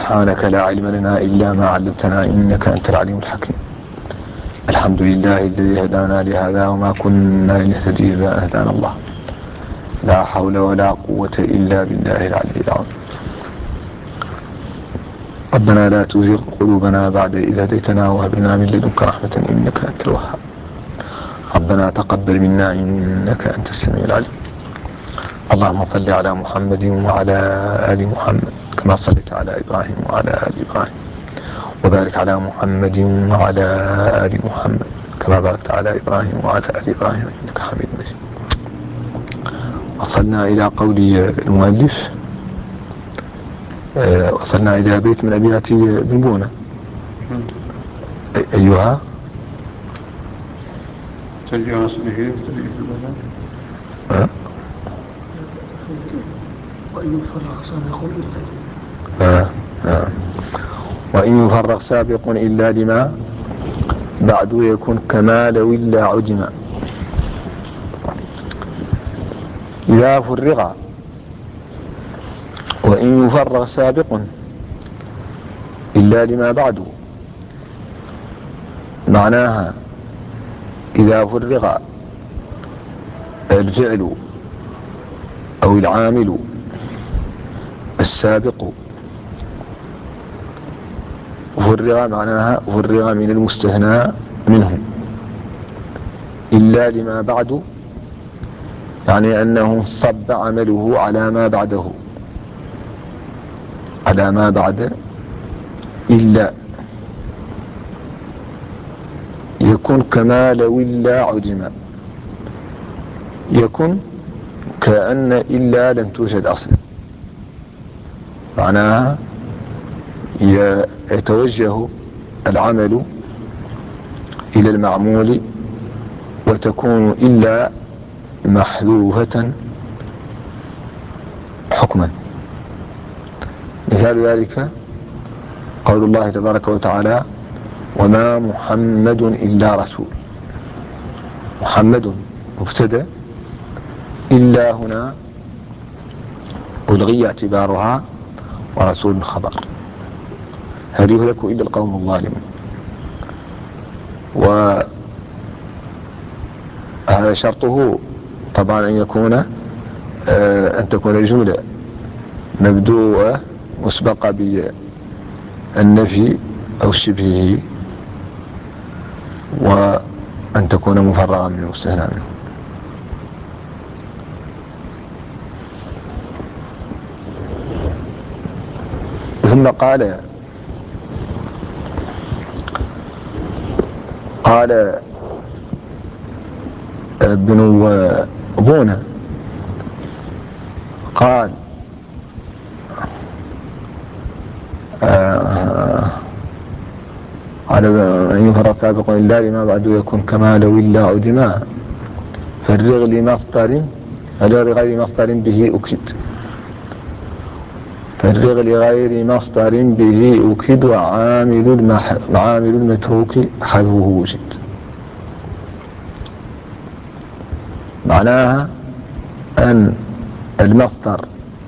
سبحانك لا علم لنا إلا ما علمتنا إنك أنت العليم الحكيم. الحمد لله الذي هدانا لهذا وما كنا لنهتدي إذا هدانا الله. لا حول ولا قوة إلا بالله العلي العظيم. ربنا لا تزغ قلوبنا بعد إذ هديتنا وهب لنا من لدنك رحمة إنك أنت الوهاب. ربنا تقبل منا إنك أنت السميع العليم. اللهم صل على محمد وعلى آل محمد كما صليت على إبراهيم وعلى آل إبراهيم، وبارك على محمد وعلى آل محمد كما باركت على إبراهيم وعلى آل إبراهيم إنك حميد مجيد. وصلنا إلى قول المؤلف، وصلنا إلى بيت من أبيات بن بونة. أيها ترجع أصله وإن يفرغ سابق وإن يفرغ سابق إلا لما بعد يكون كما لو إلا عدما. إذا فرغ وإن يفرغ سابق إلا لما بعد، معناها إذا فرغ الفعل أو العامل السابق، فرغ معناها فرغ من المستثنى منه إلا لما بعد، يعني أنه صب عمله على ما بعده، على ما بعد إلا يكون كما لو إلا عدم. يكون كأن إلا لم توجد أصلا، معناها يتوجه العمل إلى المعمول وتكون إلا محذوفة حكما. مثال ذلك قول الله تبارك وتعالى: وما محمد إلا رسول. محمد مبتدأ، إلا هنا ألغي اعتبارها، ورسول خبر. هل يهلك إلا القوم الظالمون. وهذا شرطه طبعا أن يكون أن تكون الجملة مبدوءة مسبقة بالنفي أو شبهه، وأن تكون مفرغة من المستثنى منه. ثم قال ابن بونة قال أن يفرغ سابق إلا لما بعد يكون كما لو إلا عدما. فرغ لمصدر لغير مصدر به أكد. فرغ لغير مصدر به أكد وعامل المتروك حذفه وجد. معناها أن المصدر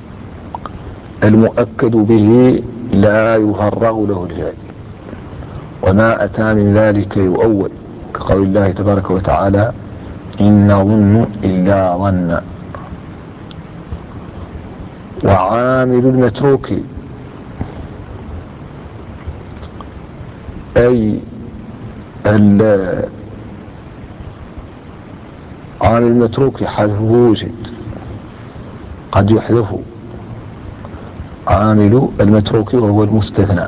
المؤكد به لا يفرغ له الفعل، وما أتى من ذلك يؤول، كقول الله تبارك وتعالى: إن نظن إلا ظنا. وعامل المتروك أي عامل المتروك حذفه وجد. قد يحذف عامل المتروك وهو المستثنى.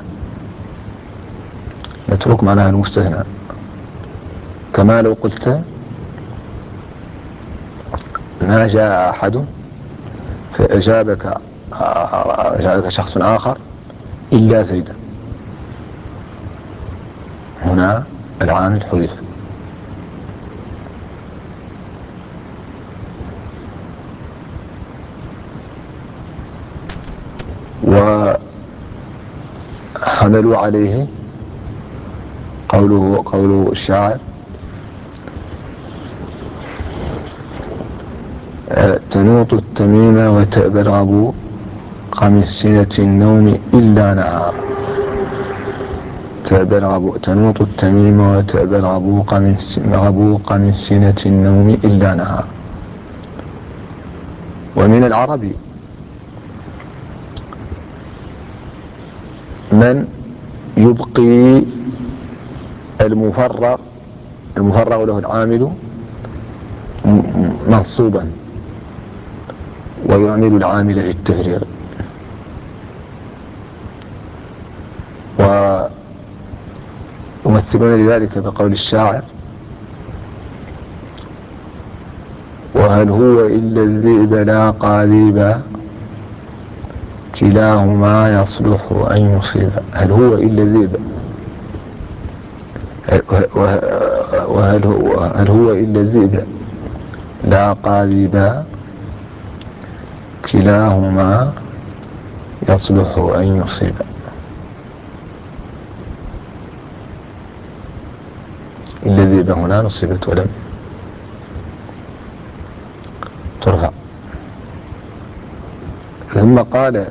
متروك معناها المستثنى، كما لو قلت: ما جاء أحد فأجابك شخص آخر إلا زيدا. هنا العامل حذف. وحملوا عليه قوله الشاعر: تنوط التميم وتأبى الغبو من سنة النوم إلا نهار. تنوط التميم وتأبى الغبوق من سنة النوم إلا نهار. ومن العرب من يبقي المفرغ له العامل منصوبا ويعمل العامل للتفريغ. ويمثلون لذلك بقول الشاعر: وهل هو إلا الذئب لا قاليبا كلاهما يصلح أن يصيب. هل هو إلا الذئب، هل هو إلا الذئب لا قاليبا كلاهما يصلح أن يصيب. إلا الذئب هنا نصبت ولم ترفع. ثم قال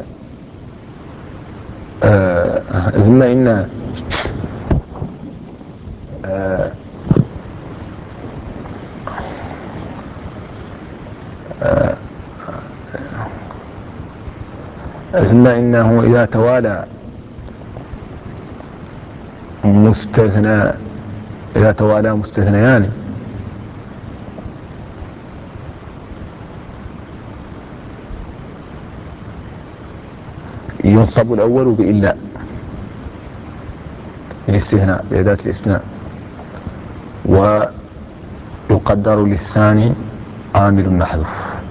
ثم إن ثم إنه إذا توالى مستثنيان ينصب الأول بإلا الاستثناء بأداة الاستثناء، ويقدر للثاني عامل محذوف،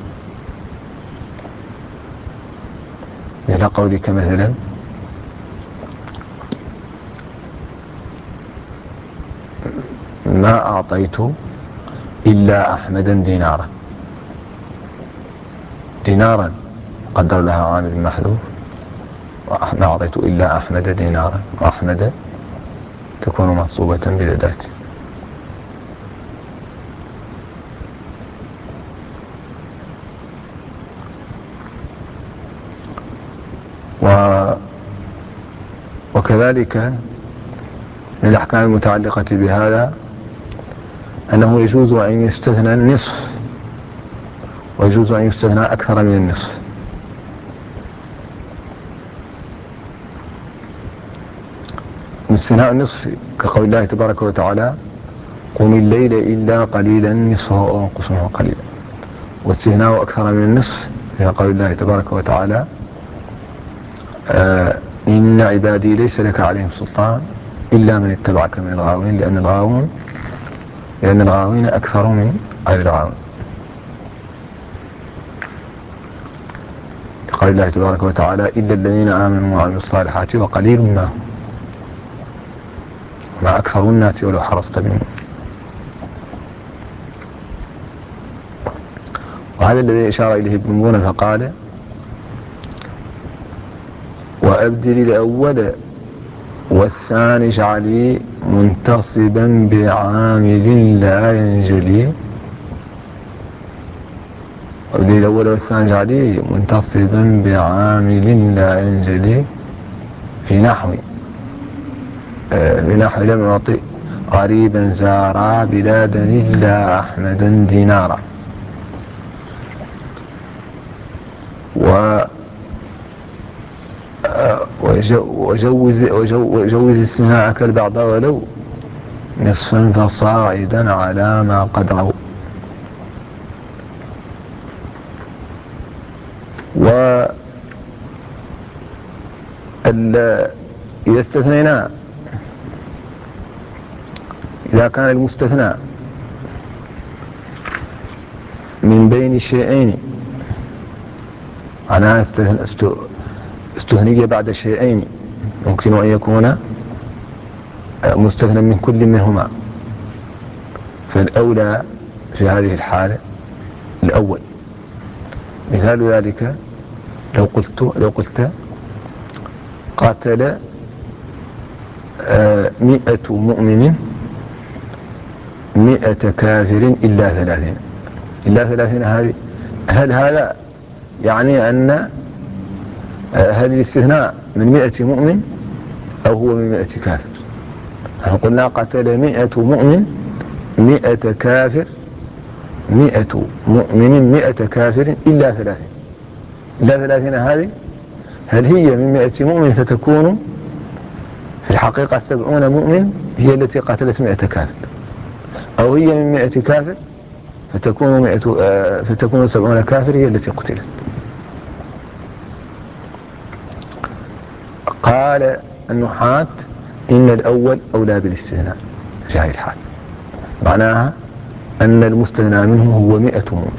مثل قولك مثلا: ما أعطيت إلا أحمدا دينارا قدر لها عامل محذوف، ما أعطيت إلا أحمد دينارا، وأحمد تكون منصوبة بالأداة. وكذلك من الأحكام المتعلقة بهذا أنه يجوز أن يستثنى النصف، ويجوز أن يستثنى أكثر من النصف. استثناء النصف كقول الله تبارك وتعالى: قم الليل إلا قليلا نصفه أو انقص منه قليلا. واستثناء أكثر من النصف كقول الله تبارك وتعالى: إن عبادي ليس لك عليهم سلطان إلا من اتبعك من الغاوين، لأن الغاوين أكثر من غير الغاوين. قال الله تبارك وتعالى: إلا الذين آمنوا وعملوا الصالحات وقليل ما أكثر الناس ولو حرصت بهم. وهذا الذي إشار إليه ابن بونة فقال: وأبدل الأول والثاني اجعلي منتصبا بعامل لا ينجلي. وأبدل الأول والثاني اجعلي منتصبا بعامل لا ينجلي في نحو لم يعطي غريبا زارا بلادا إلا أحمدا دينارا. وجوز استثناءك البعض ولو نصفا فصاعدا على ما قد رووا. إذا استثنينا، إذا كان المستثنى من بين شيئين، أنا استثنية بعد شيئين، يمكن أن يكون مستثنى من كل منهما، فالأولى في هذه الحالة الأول. مثال ذلك لو قلت قاتل 100 مؤمن 100 كافر إلا 30. إلا 30 هذه، هل هذا يعني أن هل الاستثناء من 100 مؤمن أو هو من 100 كافر؟ نحن قلنا قتل 100 مؤمن 100 كافر، 100 مؤمن 100 كافر إلا 30. إلا 30 هذه هل هي من 100 مؤمن فتكون في الحقيقة 70 مؤمن هي التي قتلت 100 كافر، أو هي من 100 كافر فتكون 70 كافر هي التي قتلت؟ قال النحاة إن الأول أولى بالاستثناء في هذه الحال، معناها أن المستثنى منه هو 100 مؤمن.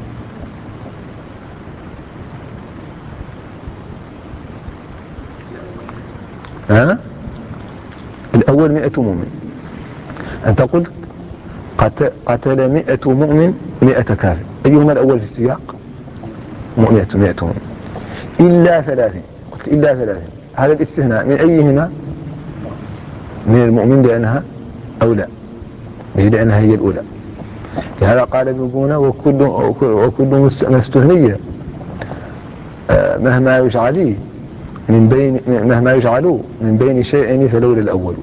الأول 100 مؤمن. أنت قلت قتل 100 مؤمن 100 كافر، أيهما الأول في السياق؟ 100 مؤمن إلا 30. قلت إلا 30، هذا الاستثناء من أيهما؟ من المؤمن لأنها أولى، لأنها هي الأولى. لهذا قال ابن بونة وكل مستثنية مهما يجعل من بين شيئين فلولا الأول.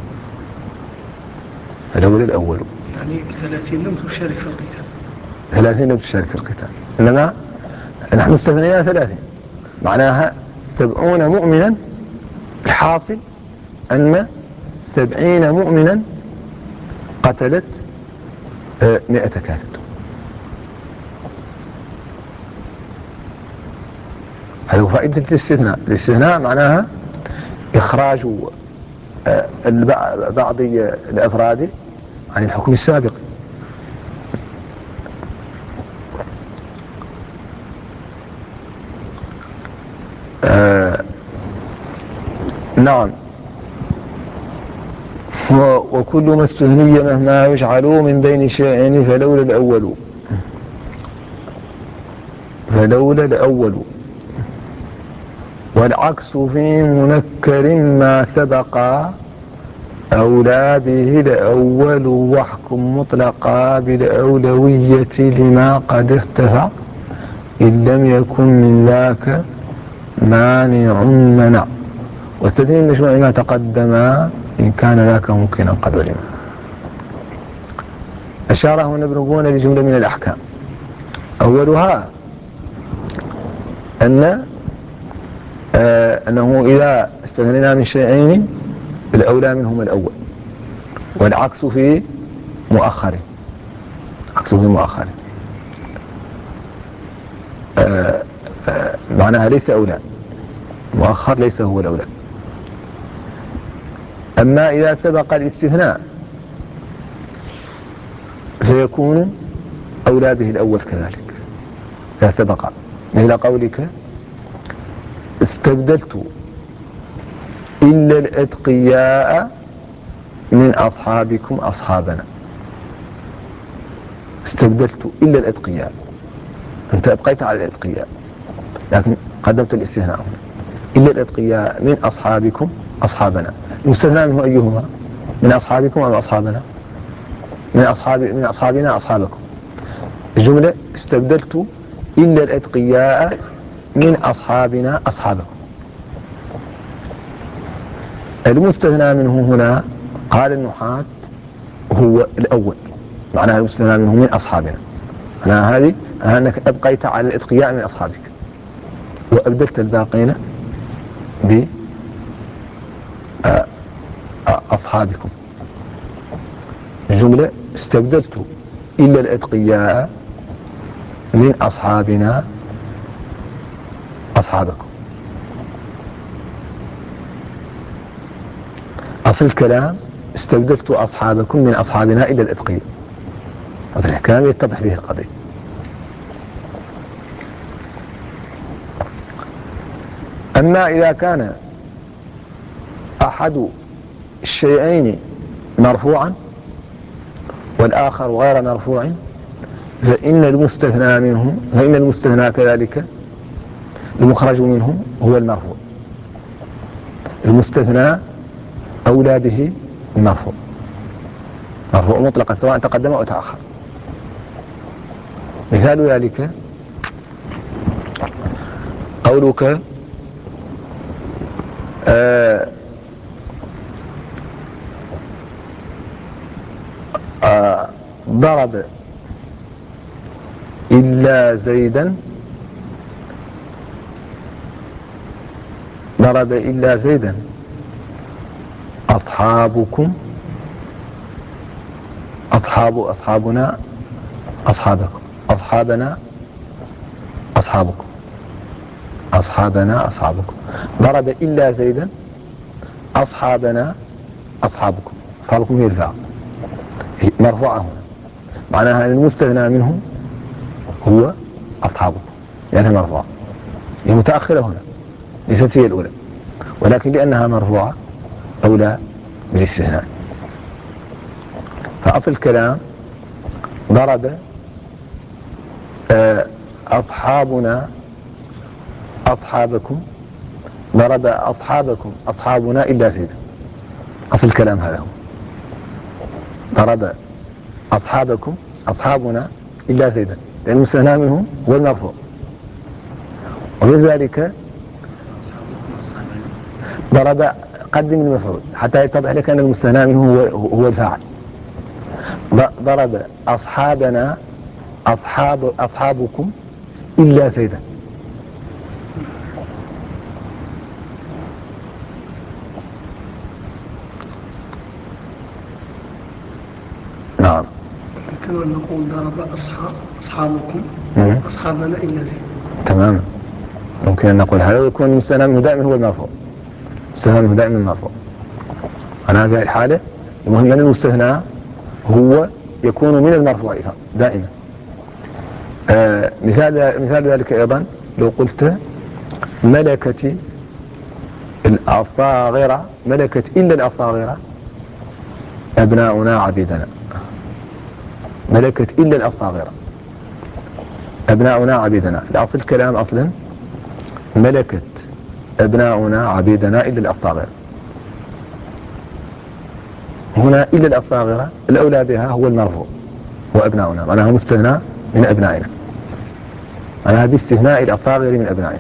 يعني 30 لم تشارك في القتال. 30 لم تشارك في القتال، إنما نحن استثنينا 30، معناها 70 مؤمنا. الحاصل أن 70 مؤمنا قتلت 100 كافر. هذا هو فائدة الاستثناء معناها إخراج بعض الأفراد عن الحكم السابق. نعم. وكل ما استثني مهما يجعل من بين شيئين فلولا الأول. والعكس في منكر ما سبق أولى به الأول، واحكم مطلقا بالأولوية لما قد اختفى إن لم يكن من ذاك مانع منع، والتدين مجموع ما تقدم إن كان ذاك ممكنا قد علم. أشار هنا ابن بونة لجملة من الأحكام، أولها أنه إذا استثنينا من شيئين الأولى منهما الأول، والعكس في مؤخر. معناها ليس أولى، مؤخر ليس هو الأولى. أما إذا سبق الاستثناء فيكون أولى به الأول كذلك إذا سبق، مثل قولك استبدلت إلا الأتقياء من أصحابكم أصحابنا. استبدلت إلا الأتقياء، أنت أبقيت على الأتقياء لكن قدمت الاستثناء إلا الأتقياء من أصحابكم أصحابنا. المستثنى منه أيهما؟ من أصحابكم أو أصحابنا؟ من أصحابنا أصحابكم. الجملة استبدلت إلا الأتقياء من أصحابنا أصحابكم. المستثنى منه هنا قال النحاة هو الأول، معناها المستثنى منه من أصحابنا، معناها هذه أنك أبقيت على الأتقياء من أصحابك وأبدلت الباقين بأصحابكم. الجملة استبدلت إلا الأتقياء من أصحابنا أصحابكم. أصل الكلام استبدلت أصحابكم من أصحابنا إلا الأتقياء. هذا الكلام يتضح به القضية. أما إذا كان أحد الشيئين مرفوعا والآخر غير مرفوع فإن المستثنى كذلك المخرج منه هو المرفوع. المستثنى أولى به المرفوع، مرفوع مطلقا سواء تقدم أو تأخر. مثال ذلك قولك آه ضرب إلا زيدا، ضرب إلا زيدا أصحابكم، أصحابنا أصحابكم، أصحابنا أصحابكم، أصحابنا أصحابكم. ضرب إلا زيدا أصحابنا أصحابكم. أصحابكم هي الفاء مرفوعة هنا، معناها المستثنى منه هو أصحابكم لأنها مرفوعة، هي متأخرة هنا ليست هي الأولى، ولكن لأنها مرفوعة أولى بالاستثناء. فأصل الكلام ضرب أصحابنا أصحابكم، ضرب أصحابكم أصحابنا إلا زيدا. أصل الكلام هذا هو ضرب أصحابكم أصحابنا إلا زيدا، لأن المستثنى منه هو المرفوع. ومن ذلك ضرب قدم المفعول حتى يتضح لك أن المستثنى منه هو الفاعل. ضرب أصحابنا أصحابكم إلا زيدا. نعم. كما نقول ضرب أصحابكم أصحابنا إلا زيد. تمام. ممكن أن نقول هذا ويكون المستثنى منه دائما هو المرفوع، المستثنى منه دائما المرفوع. أنا هذه الحالة المهم أن المستثنى هو يكون من المرفوع دائما. مثال ذلك أيضا لو قلت ملكت الأصاغرة، ملكت إلا الأصاغرة أبناؤنا عبيدنا، ملكت إلا الأصاغرة أبناؤنا عبيدنا. الأصل الكلام أصلا ملكت أبناؤنا عبيدنا إلا الأصاغرة. هنا إلا الأصاغرة الأولى بها هو المرفوع وأبناؤنا، معناها مستثنى من أبنائنا، معناها باستثناء الأصاغر من أبنائنا.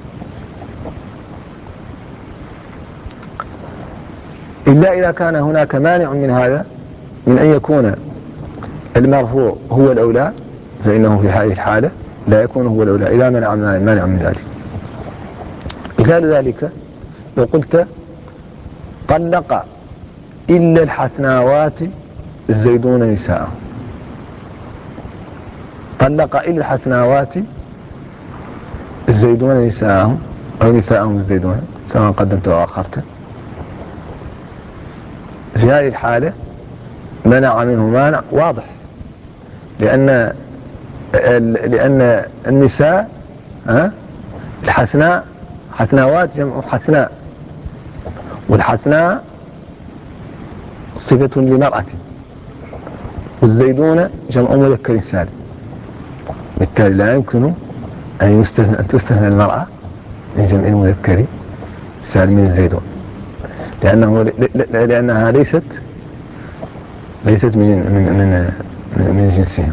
إلا إذا كان هناك مانع من هذا، من أن يكون المرفوع هو الأولى، فإنه في هذه الحالة لا يكون هو الأولى إذا مانع من ذلك. مثال ذلك لو قلت طلق إلا الحسناوات الزيدون نساءهم، طلق إلا الحسناوات الزيدون نساءهم أو نساءهم الزيدون سواء قدمت أو أخرت. في هذه الحالة منع منه مانع واضح، لأن النساء الحسناء، حسناوات جمع حسناء، والحسناء صفة لمرأة، والزيدون جمع مذكر سالم، بالتالي لا يمكن أن تستثنى المرأة من جمع المذكر سالم من الزيدون، لأنها ليست من جنسهم.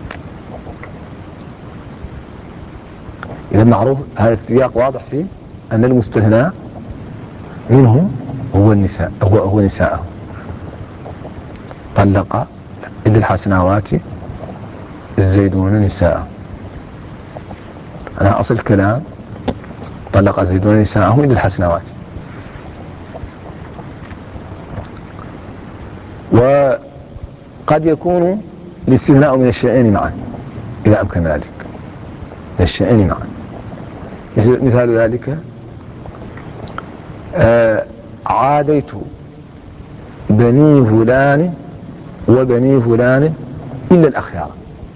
إذا معروف هذا السياق واضح فيه أن المستثنى منه هو النساء، هو نساءه. طلق إلا الحسناوات الزيدون نساءه، أنا أصل الكلام طلق الزيدون نساءهم إلا الحسناوات. وقد يكون الاستثناء من الشيئين معا إذا أمكن ذلك، من الشيئين معا. مثال ذلك عاديت بني فلان وبني فلان إلا الأخيار،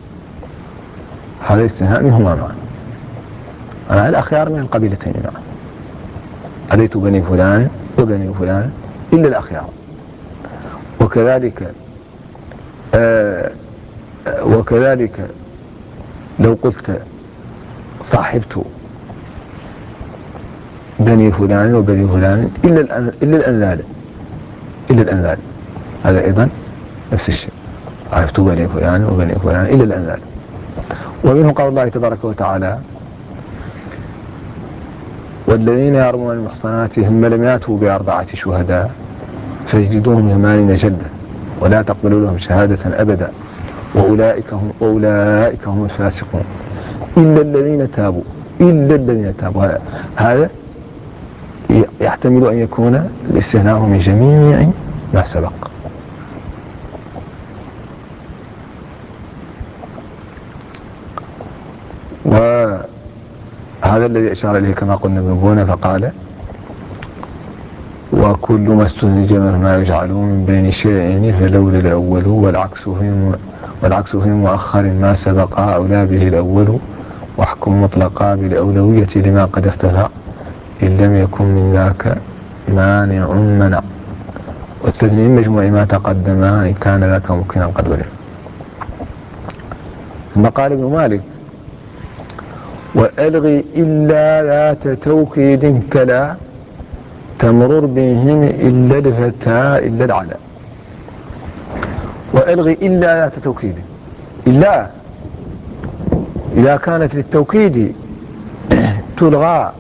هذا استثناء منهما معا، أنا الأخيار من القبيلتين معا. عاديت بني فلان وبني فلان إلا الأخيار. وكذلك لو قلت صاحبت بني فلان وبني فلان إلا الأنذال، هذا أيضا نفس الشيء، صاحبت بني فلان وبني فلان إلا الأنذال. ومنه قول الله تبارك وتعالى والذين يرمون المحصنات ثم لم يأتوا بأربعة شهداء فاجلدوهم 80 جلدة ولا تقبلوا لهم شهادة أبدا وأولئك هم الفاسقون إلا الذين تابوا هذا يحتمل أن يكون الاستثناء من جميع ما سبق. وهذا الذي أشار إليه كما قلنا ابن بونة فقال وكل ما استنتج ما يجعلون من بين شيئين فلولا الأول والعكس في مؤخر ما سبق أولى به الأول واحكم مطلقا بالأولوية لما قد اختفى إن لم يكن من ذاك مانع منع والتثني من مجموع ما تقدم إن كان ذاك ممكنا قد ولم. ثم قال ابن مالك وألغي إلا ذات توكيد كلا تمرر بهم إلا الفتاة إلا العلا. وألغي إلا ذات توكيد، إلا إذا كانت للتوكيد تلغى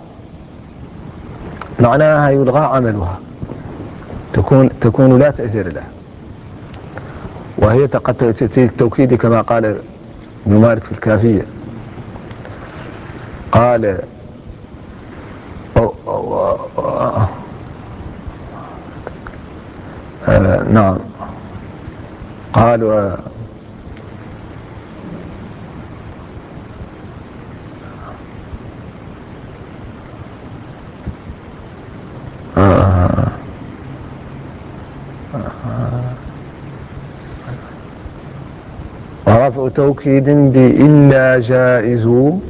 معناها يلغى عملها، تكون لا تأثير لها، وهي قد تأتي التوكيد كما قال ابن مالك في الكافية قال نعم قال ورفع توكيد بإلا جائز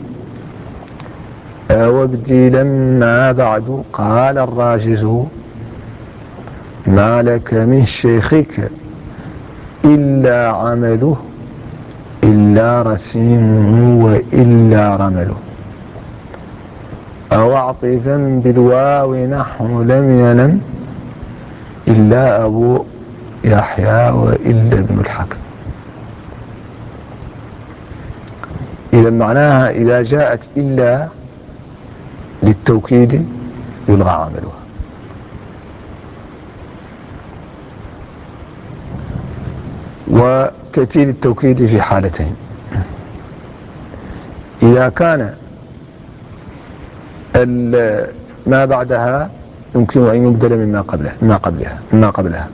وابدي لما بعد قال الراجز ما لك من شيخك إلا عمله إلا رسيم وإلا رمله أو عطفا بالواو نحو لم ينم إلا أبو يحيى وإلا ابن الحكم. إذا معناها إذا جاءت إلا للتوكيد يلغى عملها، وتأتي للتوكيد في حالتين: إذا كان ما بعدها يمكن أن يبدل مما قبلها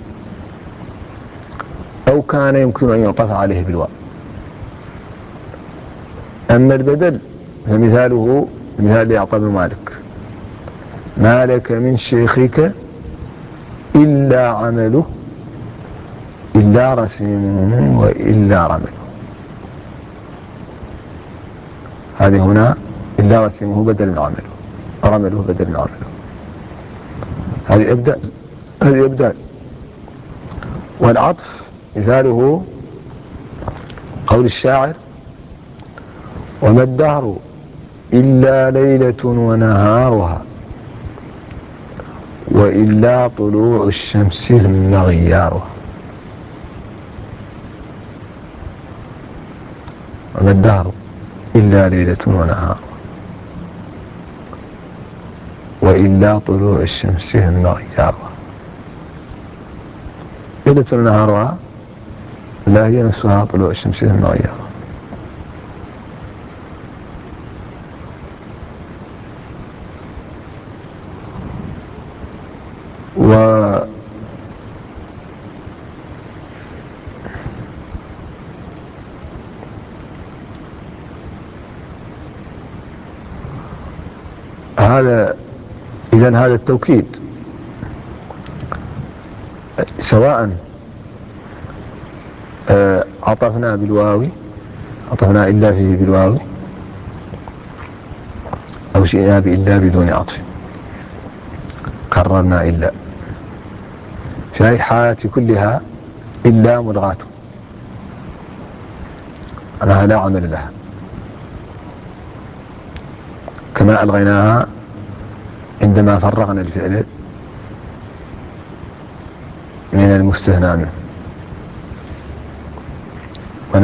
أو كان يمكن أن يعطف عليه بالواو. أما البدل فمثاله مثال يعطى ابن مالك ما لك من شيخك إلا عمله إلا رسيم وإلا رمله. هذه هنا إلا رسيمه بدل من عمله، رمله بدل من عمله. هذه إبدال. والعطف مثاله قول الشاعر وما الدهر إلا ليلة ونهارها وإلا طلوع الشمس ثم غيارها. وما الدهر إلا ليلة ونهار وإلا طلوع الشمس ثم غيارها. ليلة ونهارها لا هي نفسها طلوع الشمس ثم غيارها. إذن هذا التوكيد سواء عطفنا إلا فيه بالواو أو شئنا بإلا بدون عطف كررنا إلا. في هذه الحالات كلها إلا ملغاة أنها لا عمل لها كما ألغيناها عندما فرغنا الفعل من المستثنى منه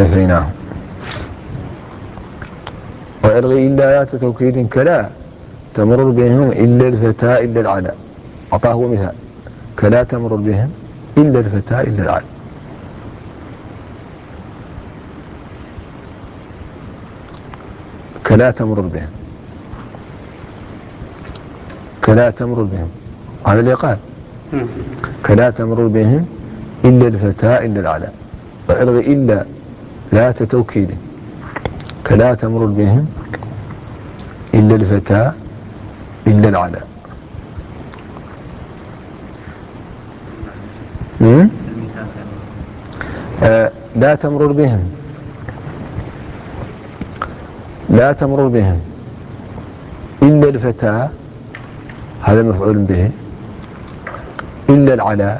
ونفيناه. وألغي إلا ذات توكيد كلا تمر بهم إلا الفتاة إلا العلا. أعطاه مثال كلا تمر بهم إلا الفتاة إلا العلا. كلا تمر بهم، كلا تمر بهم، هذا اللي قال كلا تمر بهم إلا الفتاة إلا العلا. فإلغي إلا لا توكيد، كلا تمر بهم إلا الفتاة إلا العلا. لا تمرر بهم، لا تمرر بهم إلا الفتاة، هذا مفعول به، إلا العلا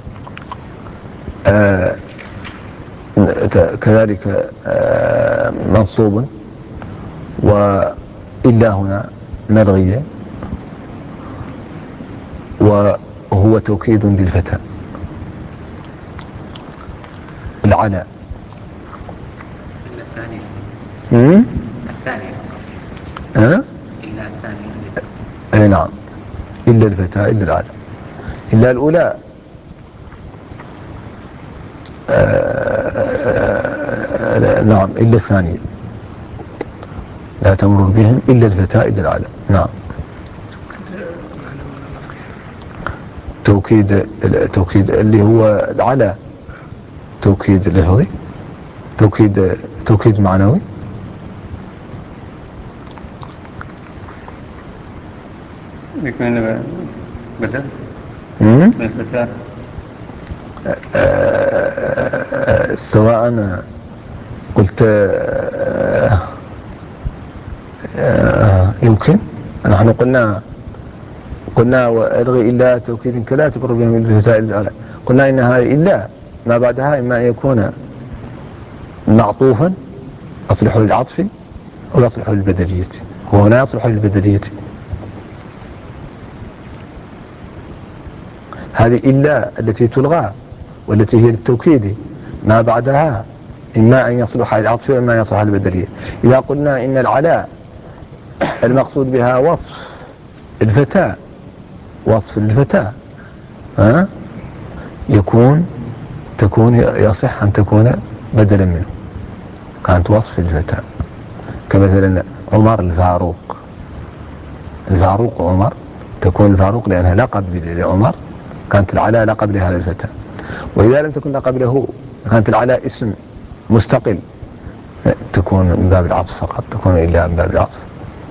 كذلك منصوب، وإلا هنا مرغية، وهو توكيد للفتاة العلا. إلا الثانية. إلا الثانية. أي نعم، إلا الفتاة إلا العلا. إلا الأولى نعم، إلا الثانية لا تمر بهم إلا الفتاة إلا العلا. نعم، توكيد اللي هو العلا، توكيد لفظي، توكيد معنوي. يكون بدل من الفتاة سواء قلت يمكن نحن قلنا والغي إلا توكيد كلا تمر بهم الفتاة إلا العلا. قلنا إن هذه إلا ما بعدها إما أن يكون معطوفا يصلح للعطف أو يصلح للبدلية، وهنا يصلح للبدلية. هذه إلا التي تلغى والتي هي للتوكيد ما بعدها إما أن يصلح للعطف وإما أن يصلح للبدلية. إذا قلنا إن العلا المقصود بها وصف الفتاة، وصف الفتاة تكون يصح أن تكون بدلا منه، كانت وصف الفتاة، كمثلا عمر الفاروق عمر، تكون الفاروق لأنها لقب لعمر، كانت العلا لقب لهذا الفتى. وإذا لم تكن لقب له كانت العلا اسم مستقل، تكون من باب العطف فقط، تكون إلا من باب العطف.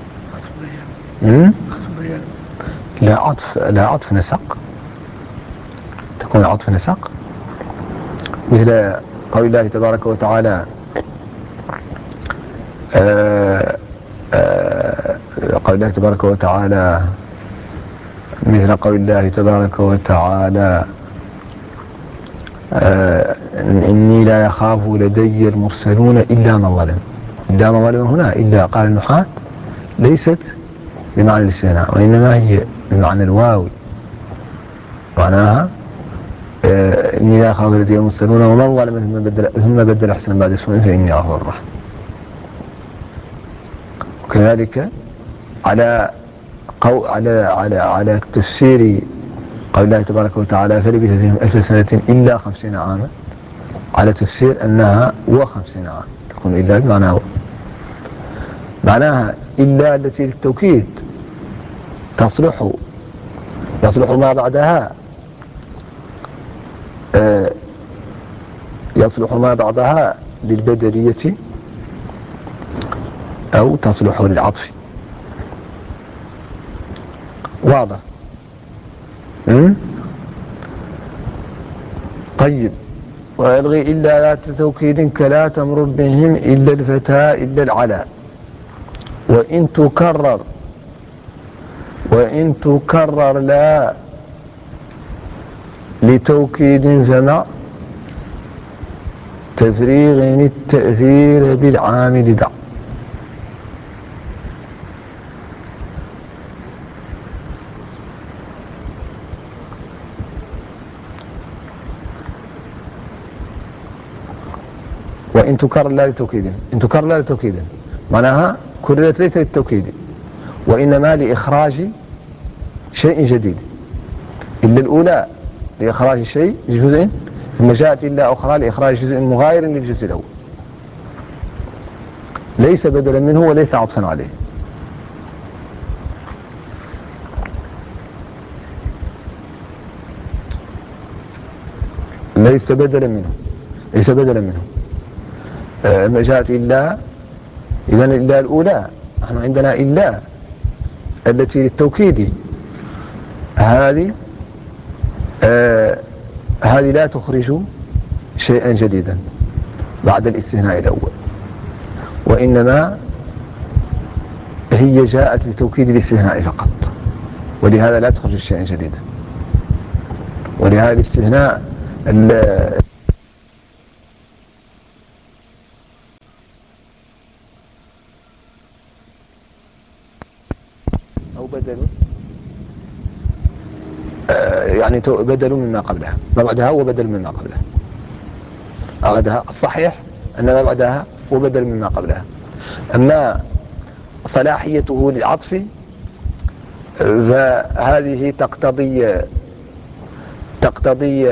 لا عطف نسق، تكون عطف نسق، مثل قول الله تبارك وتعالى قول الله تبارك وتعالى مثل قول الله تبارك وتعالى إني لا يخاف لدي المرسلون إلا من ظلم. إلا من ظلم هنا إلا قال النحاة ليست بمعنى الاستثناء، وإنما هي بمعنى الواو، معناها إني لا يخاف لدي المرسلون ومن ظلم ثم بدل أحسن بعد سوء فإني غفور رحيم. وكذلك على تفسير قول الله تبارك وتعالى فلبث فيهم 1000 سنة إلا 50 عاما، على تفسير أنها و50 عاما، تكون إلا بمعنى معناها إلا التي للتوكيد يصلح ما بعدها يصلح ما بعدها للبدلية أو تصلح للعطف. واضح؟ طيب، ويلغي إلا لا توكيد كلا تمر بهم إلا الفتاة إلا العلا. وإن تكرر لا لتوكيد فمع تفريغ التأثير بالعامل دع. وإن تكرر لا لتوكيد، إن تكرر لا لتوكيد معناها كررت ليس للتوكيد، وإنما لإخراج شيء جديد. إلا الأولى لإخراج شيء جزء، ثم جاءت إلا أخرى لإخراج جزء مغاير للجزء الأول، ليس بدلا منه وليس عطفا عليه. ليس بدلا منه، ليس بدلا منه. ما جاءت إلا، إذا إلا الأولى، نحن عندنا إلا التي للتوكيد، هذه هذه لا تخرج شيئا جديدا بعد الاستثناء الأول، وإنما هي جاءت لتوكيد الاستثناء فقط، ولهذا لا تخرج شيئا جديدا. ولهذا الاستثناء أو بدل، يعني بدل مما قبلها، ما بعدها هو بدل مما قبلها. أغدها الصحيح أن ما بعدها هو بدل مما قبلها. أما صلاحيته للعطف فهذه تقتضي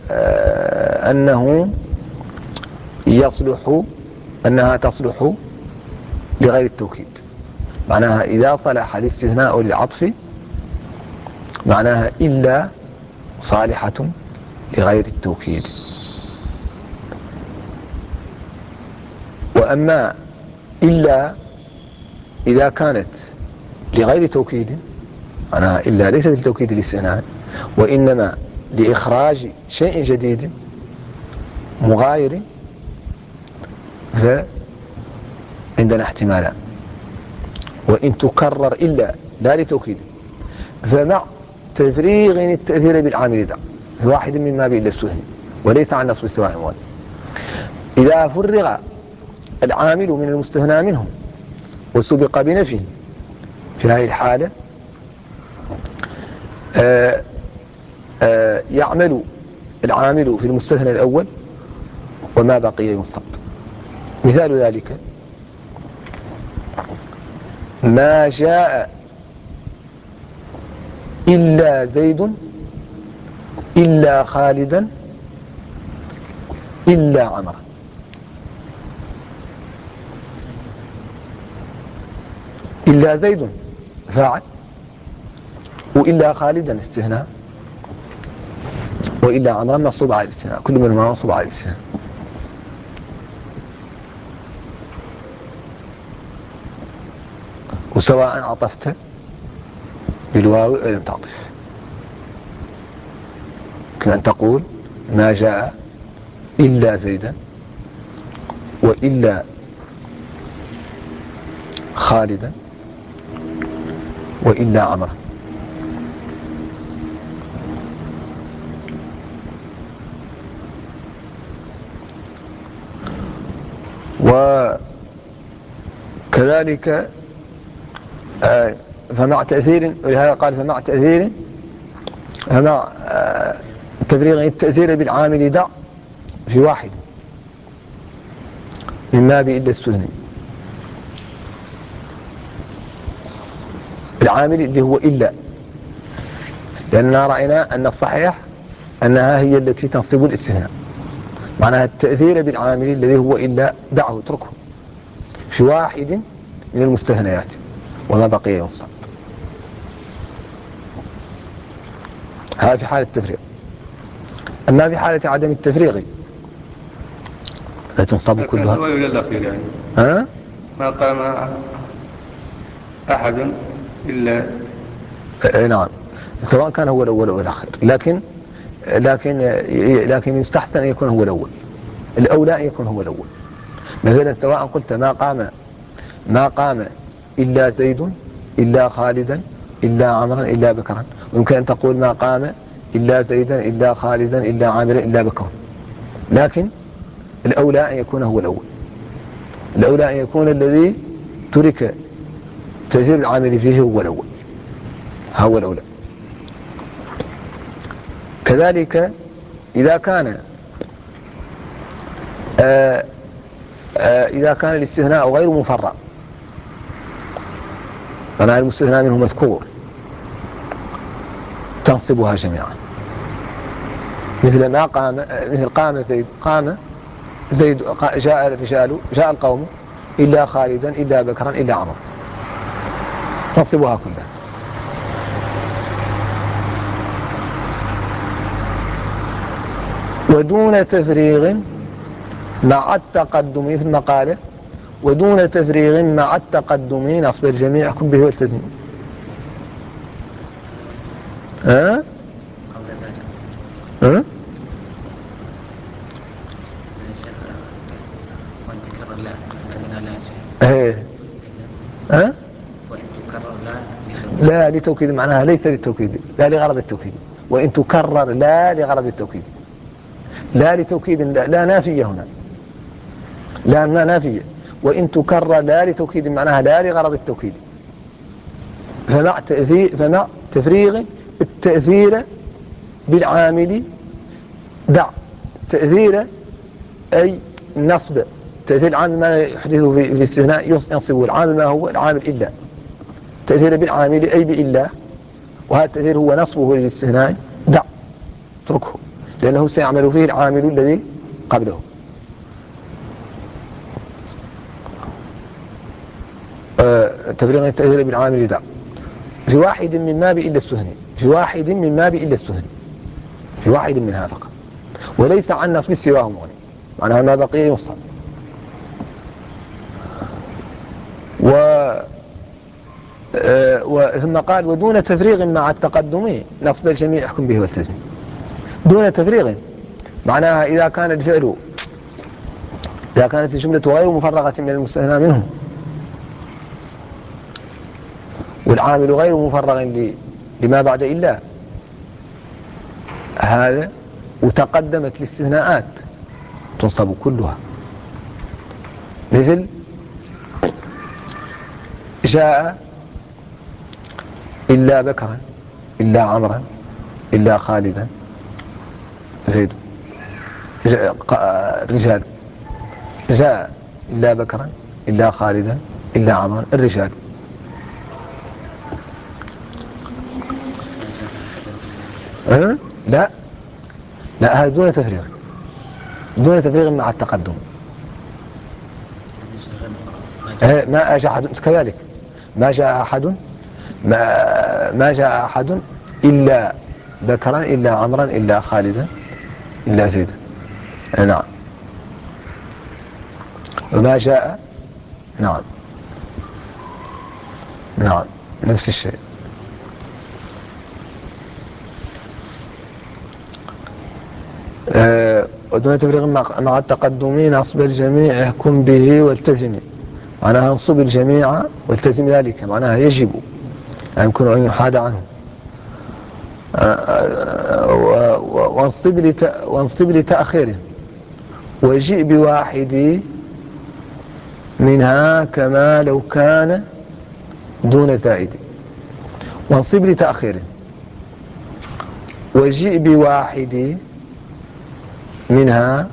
أنه يصلح، أنها تصلح لغير التوكيد. معناها إذا صلح الاستثناء للعطف معناها إلا صالحة لغير التوكيد. وأما إلا إذا كانت لغير توكيد، معناها إلا ليست لتوكيد الاستثناء وإنما لإخراج شيء جديد مغاير، فعندنا احتمالان. وإن تكرر إلا لا لتوكيد، فمع تفريغ التأثير بالعامل ذا في واحد مما به إلا السهل وليس عن نصب استواء موال. إذا فرغ العامل من المستثنى منه وسبق بنفيه في هذه الحالة يعمل العامل في المستثنى الأول وما بقي ينصب. مثال ذلك ما جاء إلا زيد إلا خالدا إلا عمرا. إلا زيد فاعل، وإلا خالدا استثناء، وإلا عمرا منصوب على الاستثناء، كل منهما منصوب على الاستثناء. وسواء عطفت بالواو أو لم تعطف، كأن تقول ما جاء إلا زيدا وإلا خالدا وإلا عمرا. وكذلك فمع تأثير، ولهذا قال فمع تأثير، فمع تفريغ التأثير بالعامل دع في واحد مما به إلا السهل. العامل اللي هو إلا، لأننا رأينا أن الصحيح أنها هي التي تنصب الاستثناء، معناها التأثير بالعامل الذي هو إلا دعه اتركه في واحد من المستثنيات وما بقي ينصب. هذا في حالة التفريغ. أما في حالة عدم التفريغ لا تنصب كلها. ها؟ ما قام أحد إلا نعم، سواء كان هو الأول أو الآخر، لكن يستحسن أن يكون هو الأول، الأولى أن يكون هو الأول. مثلا سواء قلت ما قام إلا زيد إلا خالدا إلا عمرا إلا بكرا، ويمكن أن تقول ما قام إلا زيدا إلا خالدا إلا عامرا إلا بكرا، لكن الأولى أن يكون هو الأول. الأولى أن يكون الذي ترك تأثير العامل فيه هو الأول، هو الأولى. كذلك إذا كان الاستثناء غير مفرع، معناها المستثنى منه مذكور تنصبها جميعا، مثل ما قام زيد، قام زيد، جاء الرجال، جاء القوم إلا خالدا إلا بكرا إلا عمر، تنصبها كلها. ودون تفريغ مع التقدم، مثل ما قال ودون تفريغ مع التقدم نصب الجميع يحكم به والتزم. ها؟ ها؟ ايه. ها؟ لا لتوكيد، معناها ليس للتوكيد، لا لغرض التوكيد. وإن تكرر لا لغرض التوكيد، لا لتوكيد، لا نافية هنا، لا ما نافية. وإن تكرر لا لتوكيد معناها لا لغرض التوكيد. فمع تفريغ التأثير بالعامل دع، تأثير أي نصب، تأثير العامل ما يحدثه في الاستثناء ينصبه العامل، ما هو العامل إلا، تأثير بالعامل أي بإلا، وهذا التأثير هو نصبه للاستثناء دع، اتركه لأنه سيعمل فيه العامل الذي قبله. تفريغ التأثير بالعامل دع في واحد من ما بإلا السهني، في واحد من ما بإلا السهني، في واحد منها فقط، وليس عن نصب سواه مغني، معناها ما بقي ينصب. ثم قال ودون تفريغ مع التقدم نصب الجميع يحكم به والتزم. دون تفريغ معناها إذا كان الفعل، إذا كانت الجملة غير مفرغة من المستثنى منه، والعامل غير مفرغ لما بعد إلا هذا، وتقدمت الاستثناءات تنصب كلها، مثل جاء إلا بكرا إلا عمرا إلا خالدا زيد، الرجال جاء إلا بكرا إلا خالدا إلا عمرا الرجال. لا لا، هذا دون تفريغ، دون تفريغ مع التقدم. ما جاء أحد كذلك، ما جاء أحد، ما جاء أحد إلا بكرا إلا عمرا إلا خالدا إلا زيدا. نعم. وما جاء، نعم نعم نفس الشيء. ودون تفريغ مع التقدم نصب الجميع يحكم به والتزم، معناها انصب الجميع والتزم ذلك، معناها يجب أن يمكن أن يحاد عنه. وانصب لتأخيره وجيء بواحد منها كما لو كان دون زائد. وانصب لتأخيره وجيء بواحد منها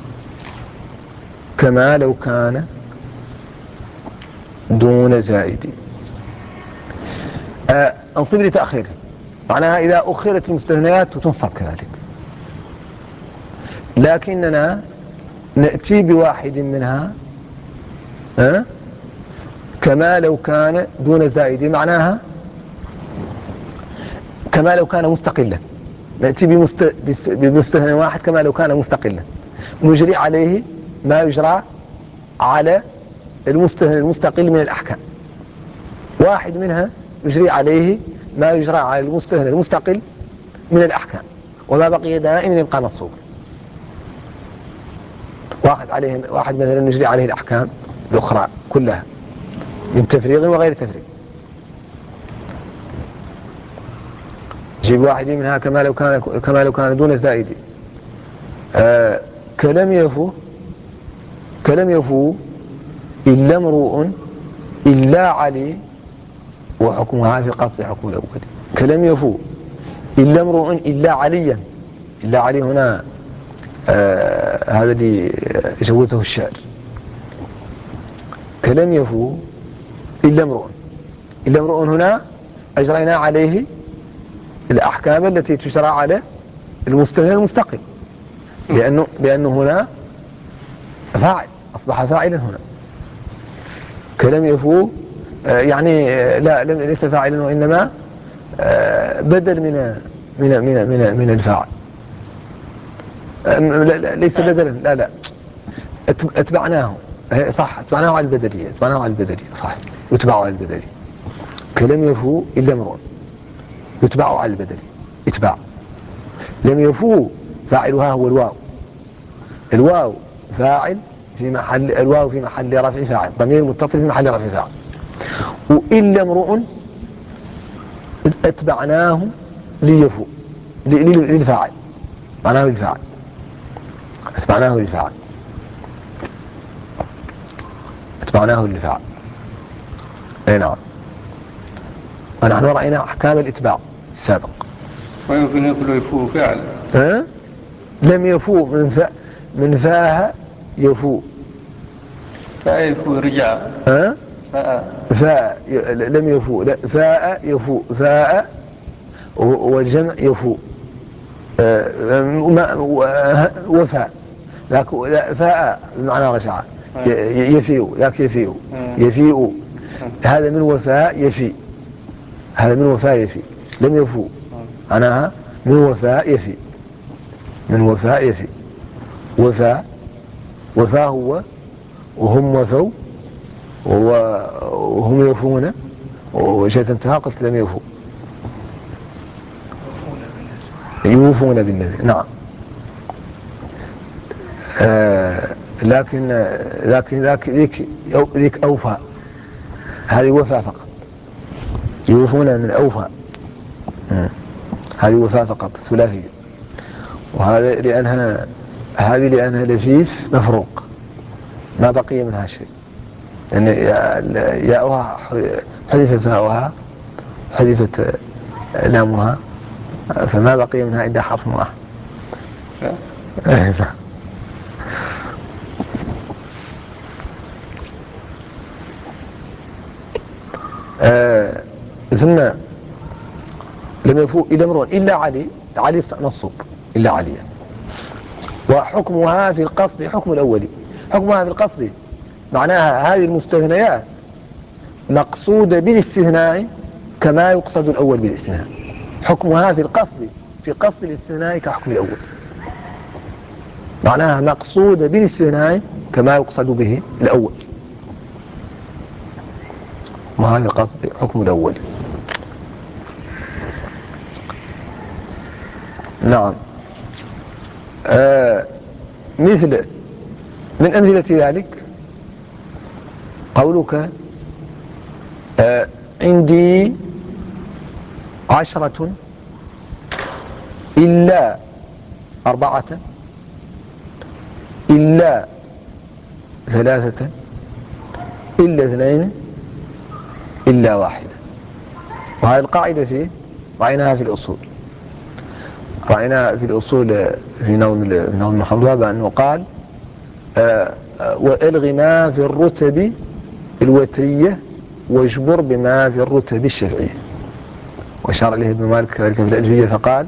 كما لو كان دون زائد. انصب لتأخيره معناها إذا أخرت المستثنيات تنصب كذلك، لكننا نأتي بواحد منها كما لو كان دون زائد، معناها كما لو كان مستقلا، نأتي بمستثنى واحد كما لو كان مستقلا، نجري عليه ما يجرى على المستثنى المستقل من الأحكام، واحد منها يجري عليه ما يجرى على المستثنى المستقل من الأحكام، وما بقي دائما يبقى مفصول. واحد مثلا نجري عليه الأحكام الأخرى كلها من تفريغ وغير تفريغ. جيب واحد منها كما لو كان دون الزائد. كلم يفو إلا امرؤ إلا علي، وحكمها في قصد حكم الأول. كلم يفو إلا امرؤ إلا عليا، إلا علي هنا هذا اللي جوزه الشاعر. كلم يفو إلا امرؤ، إلا امرؤ هنا أجرينا عليه الأحكام التي تشرع على المستثنى المستقل، لأنه هنا فاعل، أصبح فاعلا هنا. كلم يفو يعني لا ليس فاعلا، وإنما بدل من الفاعل. ليس بدلا، لا اتبعناه، صح، اتبعناه على البدلية، صح، يتبع على البدلية. كلم يفو إلا امرؤ يتبع على البدلية اتباع. لم يفو فاعلها هو الواو فاعل في محل، الواو في محل رفع فاعل، ضمير متصل في محل رفع فاعل. وإلا امرؤ اتبعناه ليفو للفاعل، اتبعناه للفاعل. اي نعم. ونحن رأينا أحكام الإتباع السابق. ويمكن يقول يفو فعل. لم يفو من فاها يفو، فيفو رجع. فاء لم يفو، لا فاء يفو، فاء والجمع يفو. وفاء فاء بمعنى رجع، يفيء ذاك يفيء هذا من وفاء يفي، هذا من وفاء يفي. لم يفو معناها من وفاء يفي، وفاء هو وهم وفوا وهم يفون، وجاءت انتهى قلت لم يفوا، يوفون بالنذر. نعم. لكن ذيك أوفى، هذه وفاء فقط، يوفون من أوفى، هذه وفاء فقط ثلاثية. وهذا لأنها لفيف مفروق، ما بقي منها شيء، لأن ياؤها حذف فاؤها، حذفت لامها، فما بقي منها إلا حرف واحد. ثم لم يفوق إلى امرؤ إلا علي نصب إلا عليا. وحكمها في القصد حكم الأولي، حكمها في القصد معناها هذه المستثنيات مقصودة بالاستثناء كما يقصد الأول بالاستثناء. حكمها في قصد الاستثناء كحكم الأول، معناها مقصودة بالاستثناء كما يقصد به الأول، وهذا القصد حكم الأول. نعم. مثل من أمثلة ذلك قولك عندي 10 إلا 4 إلا 3 إلا 2 إلا 1. وهذه القاعدة رأيناها في الأصول، في نوم محمد بأنه قال وإلغ ما في الرتب الوترية واجبر بما في الرتب الشرعية. وأشار إليه ابن مالك كذلك في الألفية فقال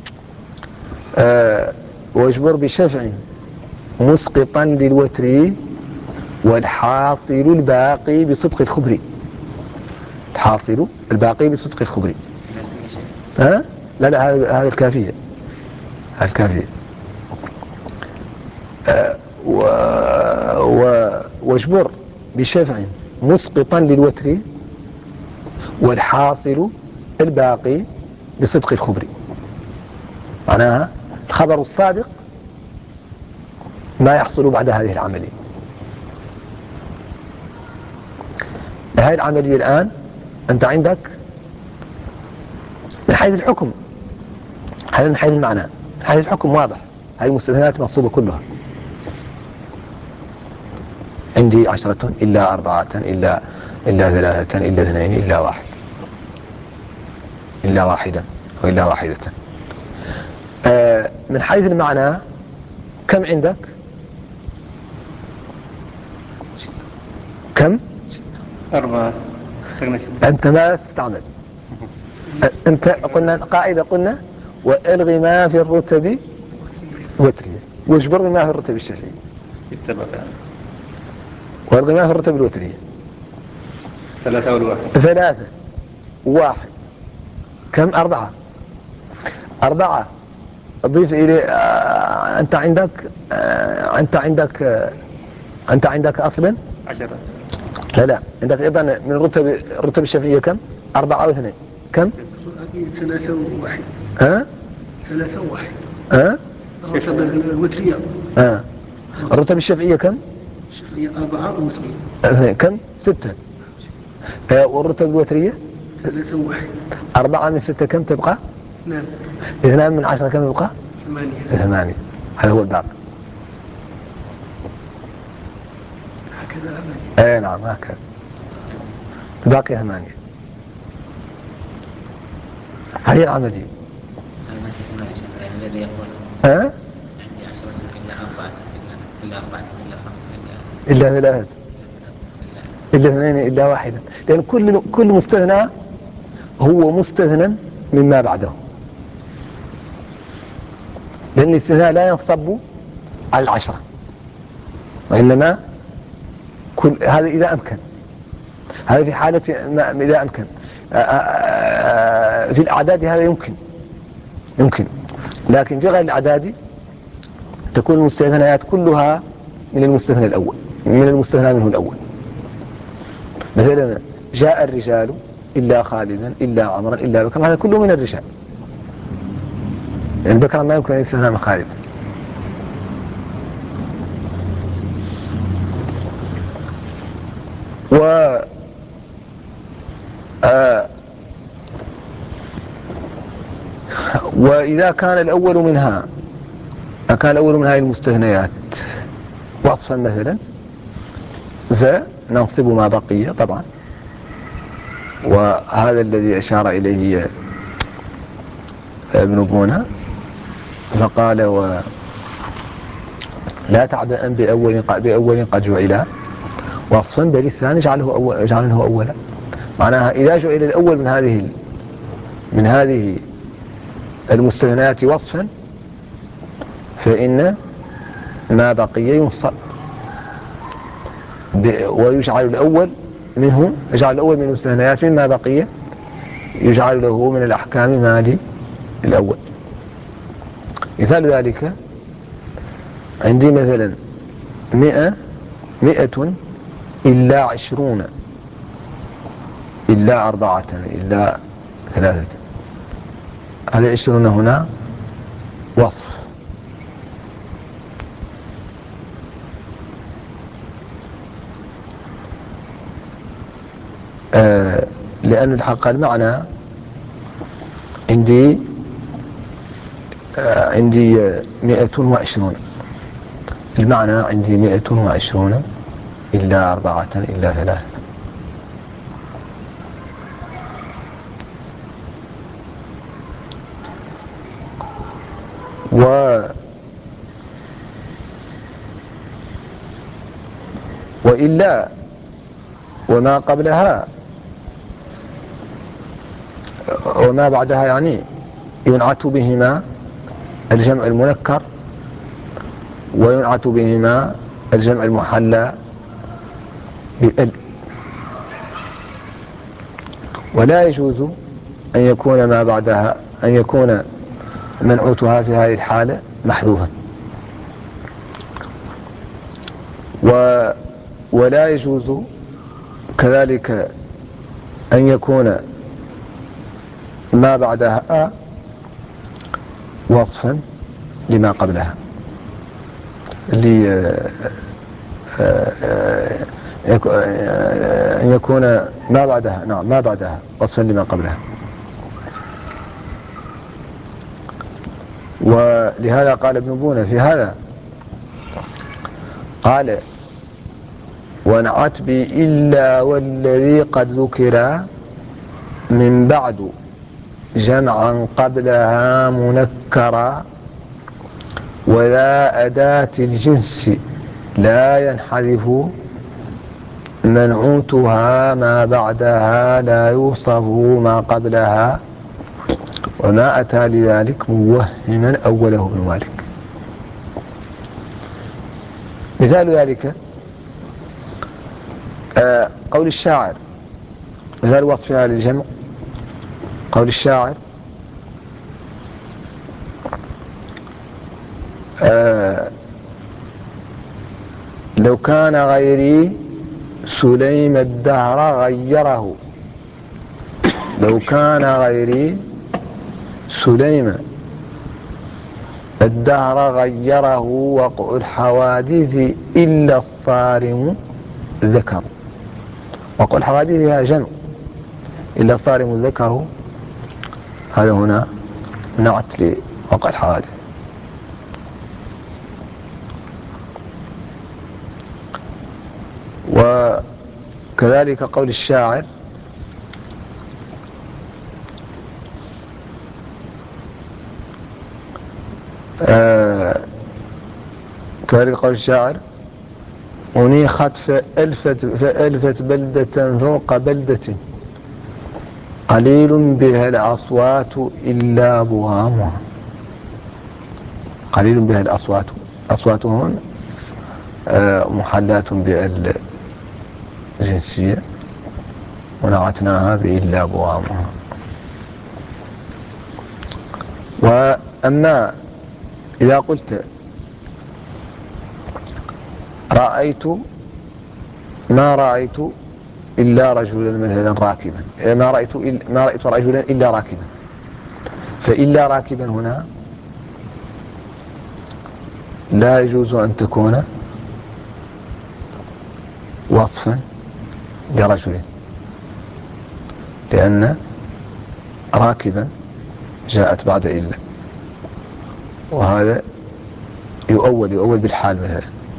واجبر بشفع مسقطا للوتر والحاصل الباقي بصدق الخبر. الحاصل الباقي بصدق الخبر. لا هذا الكافية، واجبر بشفع مسقطا للوتر والحاصل الباقي بصدق الخبر. معناها الخبر الصادق ما يحصل بعد هذه العملية. هذه العملية الآن أنت عندك من حيث الحكم، هذا من حيث المعنى، من حيث الحكم واضح، هذه المستثنيات مصوبة كلها. عندي 10 إلا 4 إلا 3 إلا 2 إلا 1 إلا واحدا وإلا واحدة. من حيث المعنى كم عندك؟ كم؟ 4. أنت ما تستعمل. أنت قلنا قاعدة، قلنا وإلغي ما في الرتب وترية، واجبر ما في الرتب الشفعية، وإلغي ما في الرتب الوترية. 3 والواحد. 3 1 كم؟ 4. أضيف إليه أنت عندك أصلا 10. لا عندك أيضا من الرتب الشفعية كم؟ 4 و2 كم؟ 3 و1. 3 و1. الرتب الوترية. الرتب الشفعية كم؟ الشفعية 4 و2 كم؟ 6. والرتب الوترية 3 و1. 4 من 6 كم تبقى؟ 2. 2 من 10 كم يبقى؟ 8. هذا هو الباقي. هكذا عملي. نعم هكذا. باقي 8. هي العملية. الذي يقول عندي 10 إلا 4 إلا 3 إلا 2 إلا 1، لأن كل مستثنى هو مستثنى مما بعده، لأن الاستثناء لا ينصب على 10، وإنما هذا إذا أمكن، هذا في حالة إذا أمكن. في الأعداد هذا يمكن، لكن في غير الأعداد تكون المستثنيات كلها من المستثنى الأول، من المستثنى منه الأول. مثلا جاء الرجال إلا خالدا إلا عمرا إلا بكرا، هذا كله من الرجال، يعني بكرا ما يمكن أن يستثنى من خالد. وإذا كان الأول منها المستثنيات وصفا مثلا، فننصب ما بقي طبعا، وهذا الذي أشار إليه ابن بونة، فقال لا تعبأ بأول قد جعل وصفا، بل الثاني اجعله أولا. معناها إذا جعل الأول من هذه المستثنيات وصفا، فإن ما بقي ينصب، ويجعل الأول من المستثنيات مما بقي يجعل له من الأحكام ما للأول. مثال ذلك عندي مثلا 100 إلا 20 إلا 4 إلا 3، هذا 20 هنا وصف، لأن الحق المعنى عندي 120، المعنى عندي 120 إلا 4 إلا 3. وإلا وما قبلها وما بعدها، يعني ينعت بهما الجمع المنكر، وينعت بهما الجمع المحلى بال، ولا يجوز أن يكون منعوتها في هذه الحالة محذوفا، ولا يجوز كذلك أن يكون ما بعدها وصفا لما قبلها، أن يكون ما بعدها وصفا لما قبلها. ولهذا قال ابن بونة في هذا، قال وانعت بإلا والذي قد ذكر من بعد جمعا قبلها منكرا، ولا أداة الجنس لا ينحذف منعوتها ما بعدها لا يوصف ما قبلها، وما أتى لذلك موهما أوله ابن مالك. مثال ذلك قول الشاعر، مثال وصفها للجمع قول الشاعر لو كان غيري سليم الدهر غيره، لو كان غيري سليم الدهر غيره، وقع الحوادث إلا الصارم ذكر. وقع الحوادث هي جمع، إلا الصارم ذكر، هذا هنا نعت لوقع الحوادث. وكذلك قول الشاعر كذلك قول الشاعر أنيخت فألفت بلدة فوق بلدة، قليل بها الأصوات إلا بوامها. قليل بها الأصوات، أصواتهم محلاة بالجنسية ونعتناها بإلا بوامها. وأما إذا قلت رأيت، ما رأيت إلا رجلا مثلا راكبا، ما رأيت رجلا إلا راكبا، فإلا راكبا هنا لا يجوز أن تكون وصفا لرجل، لأن راكبا جاءت بعد إلا، وهذا يؤول بالحال مثلا.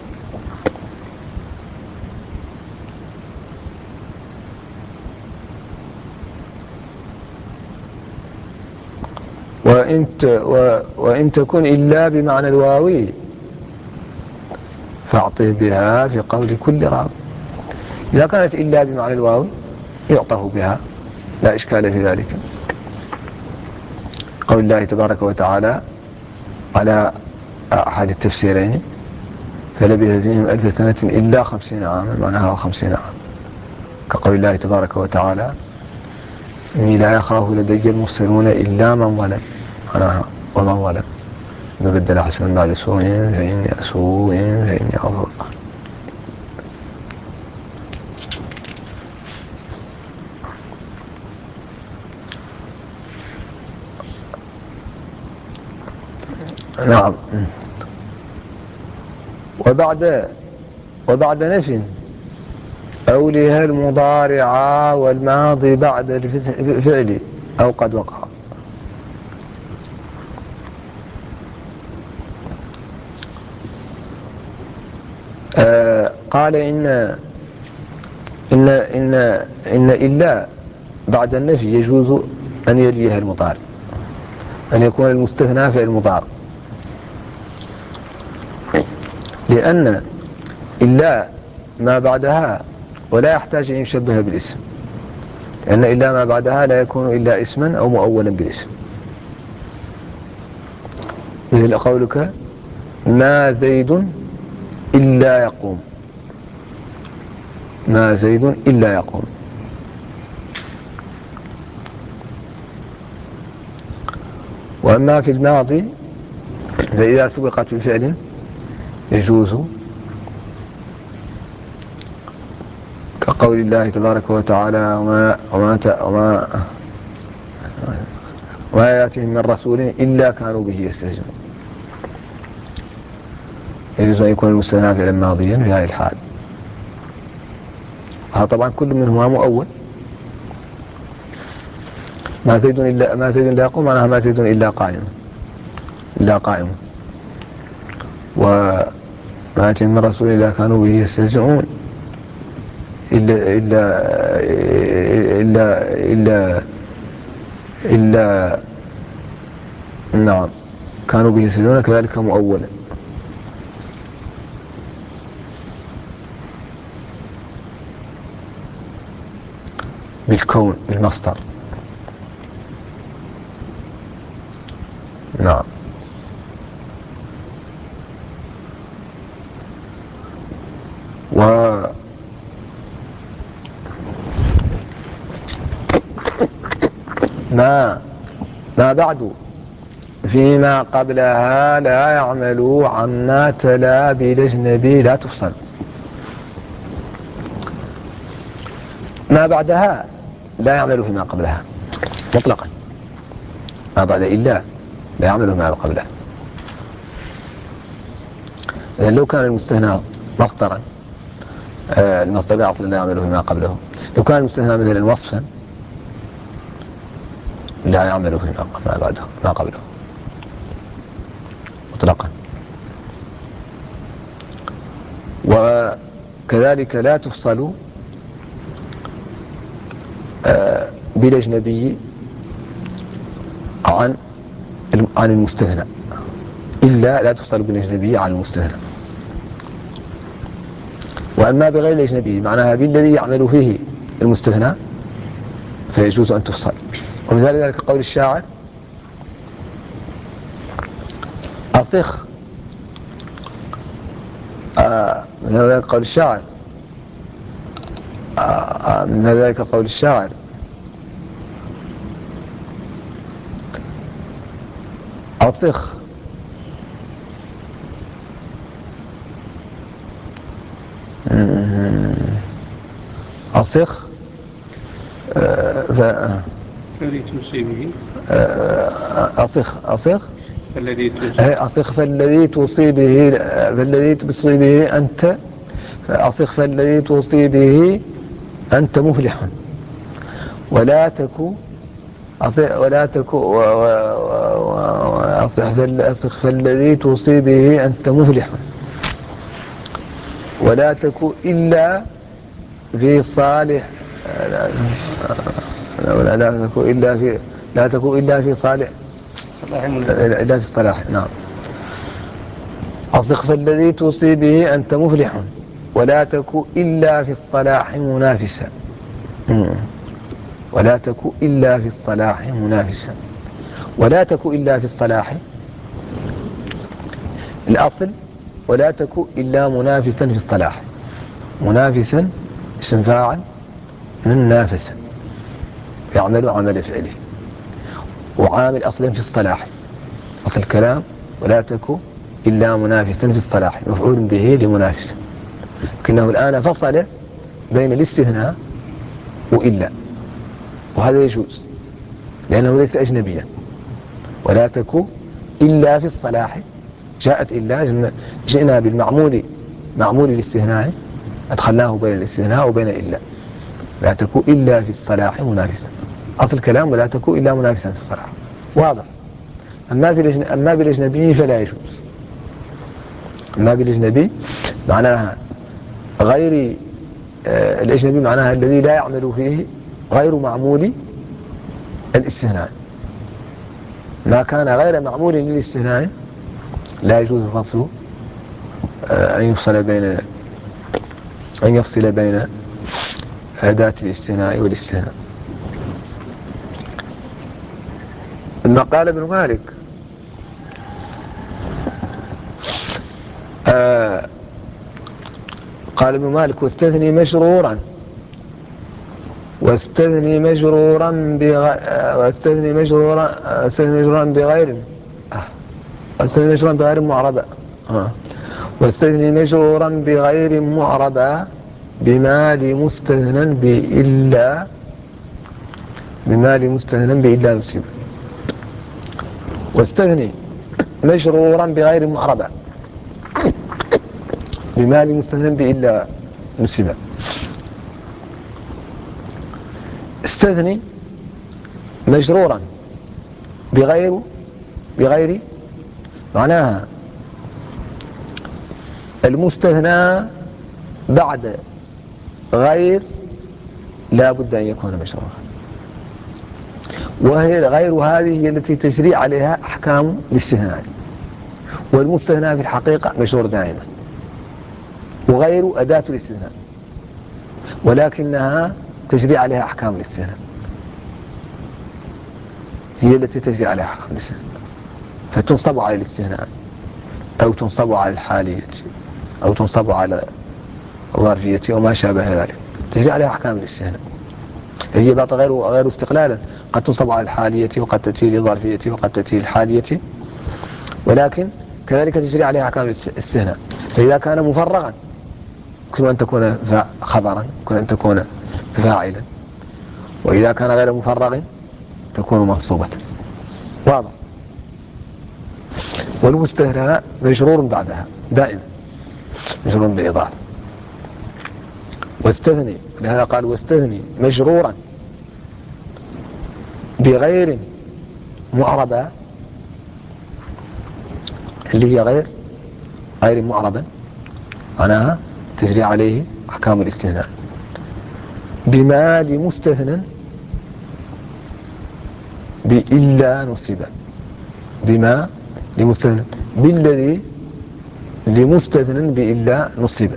وإن تكن إلا بمعنى الواوي فاعطه بها في قول كل راوي. إذا كانت إلا بمعنى الواوي يعطه بها، لا إشكال في ذلك. قول الله تبارك وتعالى على أحد التفسيرين فلبث فيهم 1000 سنة إلا 50 عاما، معناها 50 عاما، كقول الله تبارك وتعالى إني لا يخاف لدي المرسلون إلا من ظلم، معناها ومن ظلم نبدل حسنا بعد سوء فإني أغفر. نعم. وبعد نفي أولها المضارع والماضي بعد الفعل أو قد وقع. قال إن إلا بعد النفي يجوز أن يليها المضارع، أن يكون المستثنى فعل مضارع، لأن إلا ما بعدها ولا يحتاج أن يشبه بالاسم، لأن إلا ما بعدها لا يكون إلا اسما أو مؤولا بالاسم. مثل قولك ما زيد إلا يقوم، ما زيد إلا يقوم. وأما في الماضي فإذا سبقت بفعل يجوز، كقول الله تبارك وتعالى وما يأتيهم من رسول إلا كانوا به يستهزئون. يجوز أن يكون المستثنى فعلا ماضيا في هذه الحال. هذا طبعا كل منهما مؤول. ما زيد لا يقوم، معناها ما زيد إلا قائم. وما يأتيهم من رسول إلا كانوا به يستهزئون، إلا نعم كانوا به يستهزئون كذلك مؤولا. بالكون بالمصدر. نعم. ما بعد فيما قبلها لا يعمل عما تلا بالأجنبي لا تفصل. ما بعدها لا يعمل فيما قبلها مطلقا. ما بعد إلا لا يعمل فيما قبلها. لأن لو كان المستثنى مصدرا المصدر أصلا لا يعمل فيما قبله. لو كان المستثنى مثلا وصفا لا يعمل فيما بعده ما قبله مطلقا. وكذلك لا تفصل بالأجنبي عن المستثنى إلا لا تفصل بالأجنبي عن المستثنى. وأما بغير الأجنبي معناها بالذي يعمل فيه المستثنى فيجوز أن تفصل. ومثال ذلك قول الشاعر أطخ من ذلك قول الشاعر من ذلك قول الشاعر أطخ أطخ الذي توصي به أطخ الذي أطخ فالذي توصي به أنت أطخ فالذي توصي به أنت مفلح ولا تكو أطخ فالذي توصي به أنت مفلح ولا تكو إلا في صالح لا تكو إلا في صالح إلا في الصلاح. نعم. أصدق فالذي توصي به أنت مفلح ولا تكو إلا في الصلاح منافسا. ولا تكو إلا في الصلاح منافسا. ولا تكو إلا في الصلاح الأصل ولا تكو إلا منافسا في الصلاح. منافسا اسم فاعل من نافس يعمل عمل فعله وعامل أصلا في الصلاح أصل الكلام ولا تكو إلا منافسا في الصلاح مفعول به لمنافسة. لكنه الآن فصل بين الاستثناء وإلا وهذا يجوز لأنه ليس أجنبيا. ولا تكو إلا في الصلاح جاءت إلا جئنا بالمعمول معمول الاستثناء أدخلناه بين الاستثناء وبين إلا. لا تكو إلا في الصلاح منافسا أصل الكلام ولا تكو إلا منافسا في الصلاح واضح. أما بالأجنبي فلا يجوز. أما بالأجنبي معناها غير الأجنبي معناها الذي لا يعمل فيه غير معمول الاستثناء. ما كان غير معمول للاستثناء لا يجوز الفصل أن يفصل بين أداة الاستثناء والاستثناء. ثم قال ابن مالك قال ابن مالك واستثني مجرورا بغير معربة بما لمستثنى بإلا نسب. واستثني مجرورا بغير معربة بما لمستثنى بإلا نسب. استثني مجرورا بغير معناها المستثنى بعد غير لا بد أن يكون مجرورا. وهي غير هذه هي التي تجري عليها أحكام الاستثناء. والمستثنى في الحقيقة مجرور دائما وغير أداة الاستثناء ولكنها تجري عليها أحكام الاستثناء، هي التي تجري عليها أحكام الاستثناء، فتنصب على الاستثناء أو تنصب على الحالية أو تنصب على الظرفية وما شابه ذلك، تجري عليها أحكام الاستثناء. هي بعض غير استقلالا، قد تنصب على الحالية وقد تأتي للظرفية وقد تأتي للحالية، ولكن كذلك تجري عليها أحكام الاستثناء. فإذا كان مفرغا يمكن أن تكون خبرا، يمكن أن تكون فاعلا، وإذا كان غير مفرغ تكون منصوبة. واضح. والمستثنى مجرور بعدها دائما، مجرور بالإضافة. واستثني، لهذا قال واستثني مجرورا بغير معربة، اللي هي غير معربة معناها تجري عليه أحكام الاستثناء، بما لمستثنى بإلا نصب، بما لمستثنى بالذي لمستثنى بإلا نصب.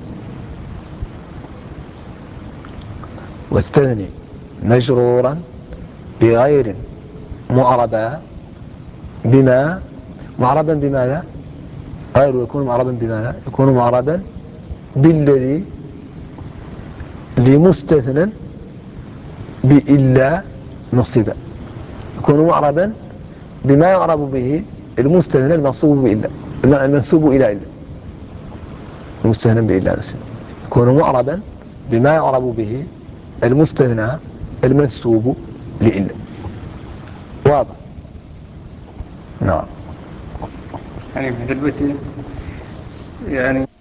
واستثني مجرورا بغير معربا بما، معربا بماذا؟ غير يكون معربا بماذا؟ يكون معربا بالذي لمستثنى بإلا نصب، يكون معربا بما يعرب به المستثنى المنصوب بإلا، المنسوب إلى إلا، المستثنى بإلا نصب، يكون معربا بما يعرب به المستثنى المنسوب لإلا. واضح؟ نعم. يعني في هذا البيت يعني